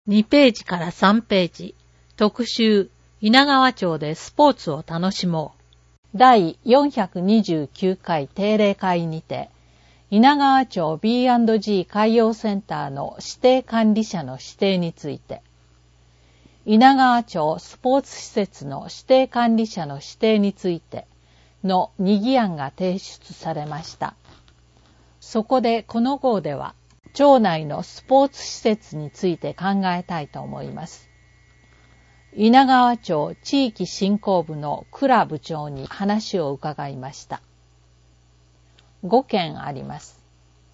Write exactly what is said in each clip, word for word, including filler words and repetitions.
にページからさんページ、特集、稲川町でスポーツを楽しもう。だいよんひゃくにじゅうきゅうかい定例会にて、稲川町 ビーアンドジー 海洋センターの指定管理者の指定について、稲川町スポーツ施設の指定管理者の指定についてのに議案が提出されました。そこでこの号では、町内のスポーツ施設について考えたいと思います。稲川町地域振興部の倉部長に話を伺いました。ごけんあります。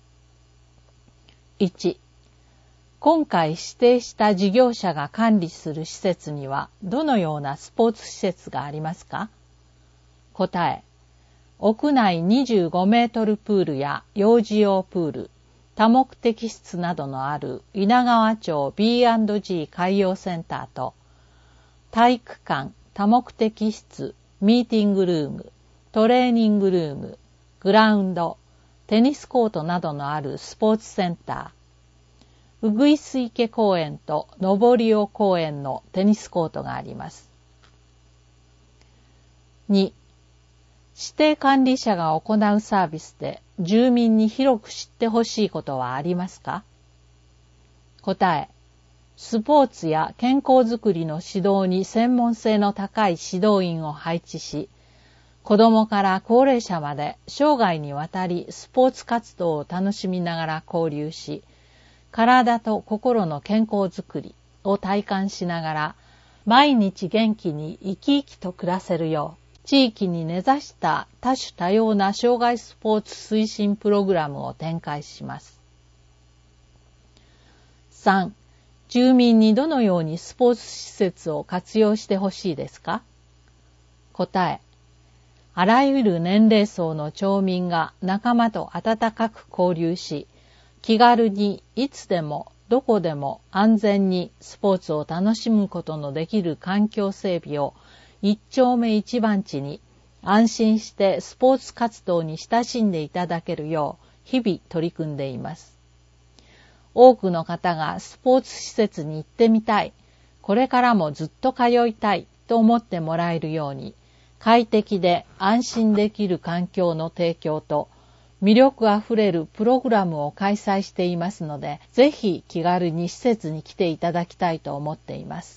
いち、今回指定した事業者が管理する施設にはどのようなスポーツ施設がありますか？答え、屋内にじゅうごメートルプールや幼児用プール、多目的室などのある稲川町 ビーアンドジー 海洋センターと、体育館、多目的室、ミーティングルーム、トレーニングルーム、グラウンド、テニスコートなどのあるスポーツセンター、うぐいす池公園とのぼりお公園のテニスコートがあります。に、指定管理者が行うサービスで住民に広く知ってほしいことはありますか？答え、スポーツや健康づくりの指導に専門性の高い指導員を配置し、子どもから高齢者まで生涯にわたりスポーツ活動を楽しみながら交流し、体と心の健康づくりを体感しながら、毎日元気に生き生きと暮らせるよう、地域に根ざした多種多様な障害スポーツ推進プログラムを展開します。さん、住民にどのようにスポーツ施設を活用してほしいですか？答え、あらゆる年齢層の町民が仲間と温かく交流し、気軽にいつでもどこでも安全にスポーツを楽しむことのできる環境整備を一丁目一番地に安心してスポーツ活動に親しんでいただけるよう日々取り組んでいます。多くの方がスポーツ施設に行ってみたい、これからもずっと通いたいと思ってもらえるように、快適で安心できる環境の提供と魅力あふれるプログラムを開催していますので、ぜひ気軽に施設に来ていただきたいと思っています。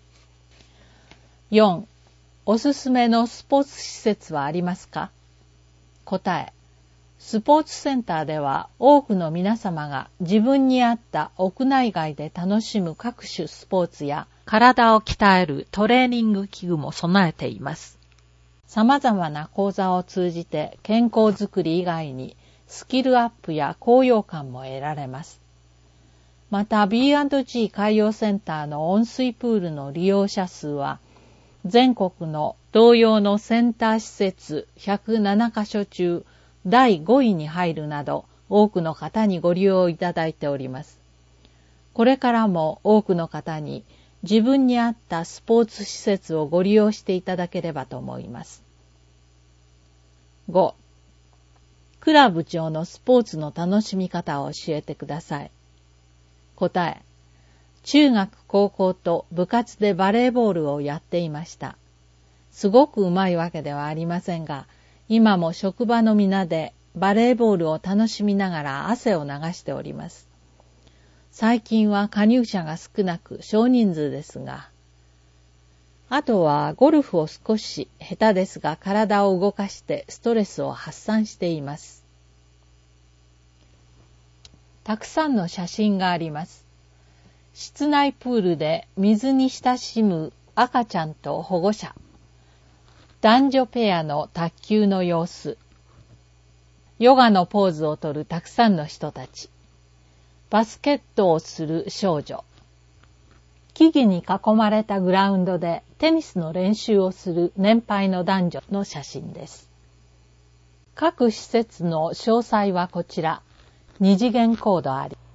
よん、おすすめのスポーツ施設はありますか？答え、スポーツセンターでは多くの皆様が自分に合った屋内外で楽しむ各種スポーツや体を鍛えるトレーニング器具も備えています。様々な講座を通じて健康づくり以外にスキルアップや高揚感も得られます。また ビーアンドジー 海洋センターの温水プールの利用者数は全国の同様のセンター施設ひゃくななかしょ中だいごいに入るなど多くの方にご利用いただいております。これからも多くの方に自分に合ったスポーツ施設をご利用していただければと思います。ご、倉部長のスポーツの楽しみ方を教えてください。答え、中学高校と部活でバレーボールをやっていました。すごくうまいわけではありませんが、今も職場の皆でバレーボールを楽しみながら汗を流しております。最近は加入者が少なく少人数ですが、あとはゴルフを少し下手ですが体を動かしてストレスを発散しています。たくさんの写真があります。室内プールで水に親しむ赤ちゃんと保護者、男女ペアの卓球の様子、ヨガのポーズをとるたくさんの人たち、バスケットをする少女、木々に囲まれたグラウンドでテニスの練習をする年配の男女の写真です。各施設の詳細はこちら、二次元コードあり。